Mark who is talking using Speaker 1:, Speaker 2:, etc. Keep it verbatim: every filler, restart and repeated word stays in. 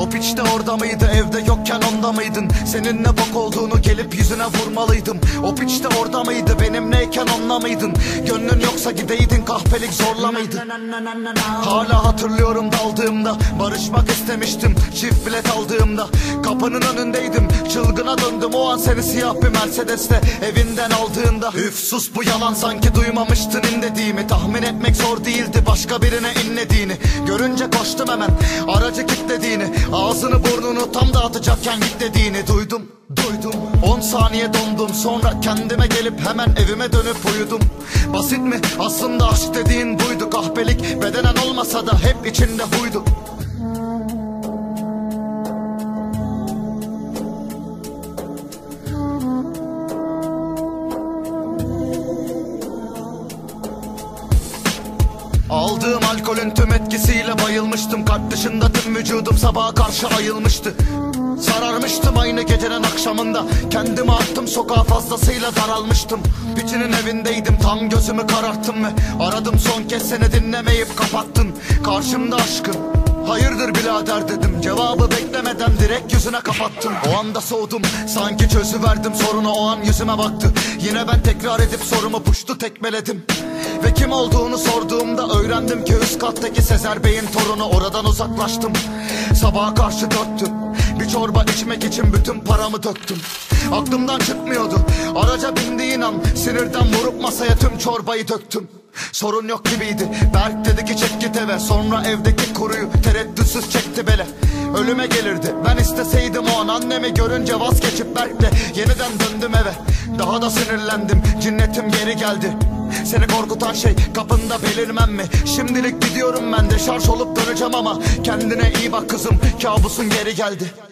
Speaker 1: O piç de orada mıydı, evde yokken onda mıydın? Senin ne bok olduğunu gelip yüzüne vurmalıydım. O piç de orada mıydı, benimleyken onunla mıydın? Gönlün yoksa gideydin, kahpelik zorla mıydı? Hala hatırlıyorum daldığımda, barışmak istemiştim çift bilet aldığımda. Kapının önündeydim, çılgına döndüm o an seni siyah bir Mercedes'te evinden aldığında. Üf sus, bu yalan, sanki duymamıştın in dediğimi. Tahmin etmek zor değildi başka birine inlediğini. Görünce koştum hemen, aracı kilitlediğini. Ağzını burnunu tam dağıtacakken git dediğini duydum. Duydum, on saniye dondum, sonra kendime gelip hemen evime dönüp uyudum. Basit mi? Aslında aşk dediğin buydu. Kahpelik bedenen olmasa da hep içinde huydu. Aldığım alkolün tüm etkisiyle bayılmıştım. Kalp dışında tüm vücudum sabaha karşı ayılmıştı. Sararmıştım aynı gecenin akşamında. Kendimi attım sokağa, fazlasıyla daralmıştım. Piçinin evindeydim, tam gözümü kararttım ve aradım son kez, seni dinlemeyip kapattın. Karşımda aşkın, hayırdır birader dedim. Cevabı beklemeden direkt yüzüne kapattım. O anda soğudum, sanki çözüverdim sorunu. O an yüzüme baktı, yine ben tekrar edip sorumu puştu tekmeledim. Ve kim olduğunu sorduğumda öğrendim ki üst kattaki Sezer Bey'in torunu. Oradan uzaklaştım, sabaha karşı dörttüm. Bir çorba içmek için bütün paramı döktüm. Aklımdan çıkmıyordu, araca bindiğin an sinirden vurup masaya tüm çorbayı döktüm. Sorun yok gibiydi, Berk dedi ki çek git eve. Sonra evdeki kuruyu tereddütsüz çekti bele. Ölüme gelirdi, ben isteseydim o an. Annemi görünce vazgeçip Berk'le yeniden döndüm eve. Daha da sinirlendim, cinnetim geri geldi. Seni korkutan şey kapında belirmem mi? Şimdilik gidiyorum ben de, şarj olup döneceğim ama kendine iyi bak kızım, kabusun geri geldi.